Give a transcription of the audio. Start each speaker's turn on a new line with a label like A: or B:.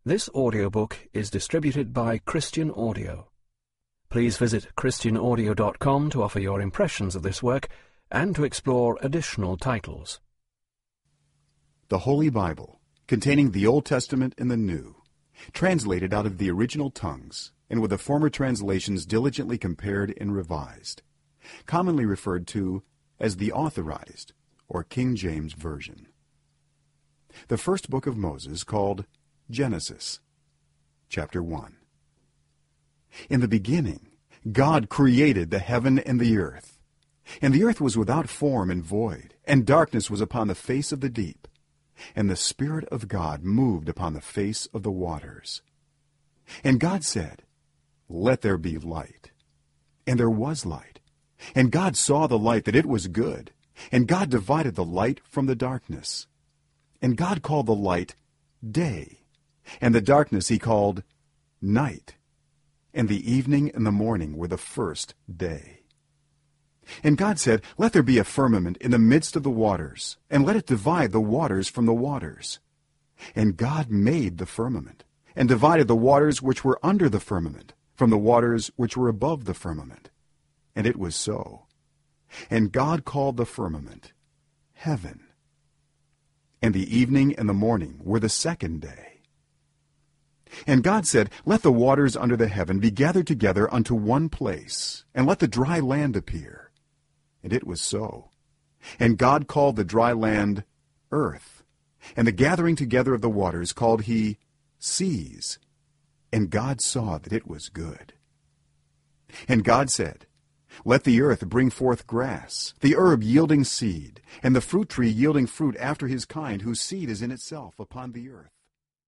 A: This audiobook is distributed by Christian Audio. Please visit christianaudio.com to offer your impressions of this work and to explore additional titles.
B: The Holy Bible, containing the Old Testament and the New, translated out of the original tongues, and with the former translations diligently compared and revised, commonly referred to as the Authorized or King James Version. The first book of Moses, called Genesis, chapter 1. In the beginning, God created the heaven and the earth. And the earth was without form and void, and darkness was upon the face of the deep. And the Spirit of God moved upon the face of the waters. And God said, "Let there be light." And there was light. And God saw the light, that it was good. And God divided the light from the darkness. And God called the light day, and the darkness he called night. And the evening and the morning were the first day. And God said, "Let there be a firmament in the midst of the waters, and let it divide the waters from the waters." And God made the firmament, and divided the waters which were under the firmament from the waters which were above the firmament. And it was so. And God called the firmament heaven. And the evening and the morning were the second day. And God said, "Let the waters under the heaven be gathered together unto one place, and let the dry land appear." And it was so. And God called the dry land earth, and the gathering together of the waters called he seas. And God saw that it was good. And God said, "Let the earth bring forth grass, the herb yielding seed, and the fruit tree yielding fruit after his kind, whose seed is in itself upon the earth."